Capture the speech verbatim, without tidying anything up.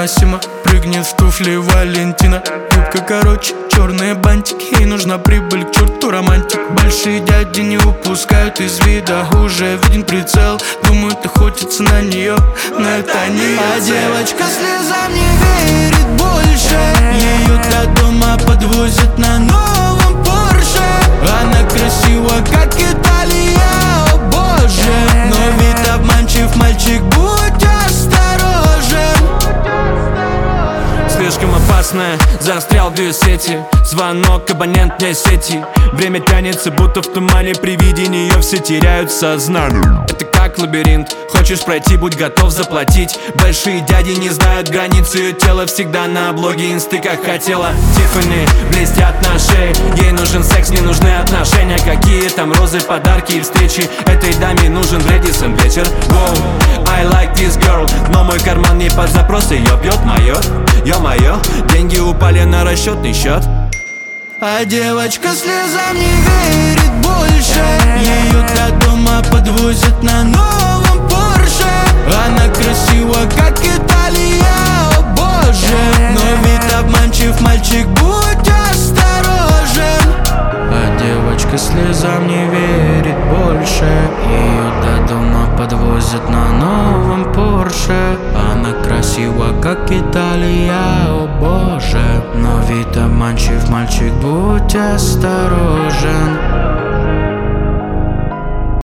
Массимо прыгнет в туфли Валентина. Юбка короче, черные бантики, ей нужна прибыль, к черту романтик. Большие дяди не упускают из вида, уже виден прицел, думают охотятся на нее, но это не а девочка слезам не верит больше. Ее до дома подвозят на новом Порше. Она красива, как Италия, о боже. Но вид обманчив, мальчик, будь осторожен. Слишком опасная, застрял в ее сети. Звонок абонентной сети. Время тянется, будто в тумане. При виде нее все теряют сознание. Это как лабиринт, хочешь пройти, будь готов заплатить. Большие дяди не знают границ, ее тело всегда на облоге инсты, как хотела. Тиффани блестят на шее. Ей нужен секс, не нужны отношения. Какие там розы, подарки и встречи. Этой даме нужен Брэдисон вечер. Wow, I like this girl. Но мой карман не под запрос, ее бьет мое. Ё-моё, деньги упали на расчетный счет. А девочка слезам не верит больше. Ее до дома подвозят на новом Порше. Она красива, как Италия, о боже. Но вид обманчив, мальчик, будь осторожен. А девочка слезам не верит больше. Ее до дома подвозят на новом Порше. Она красива, как Италия, о боже. Но вид обманчив, мальчик, будь осторожен.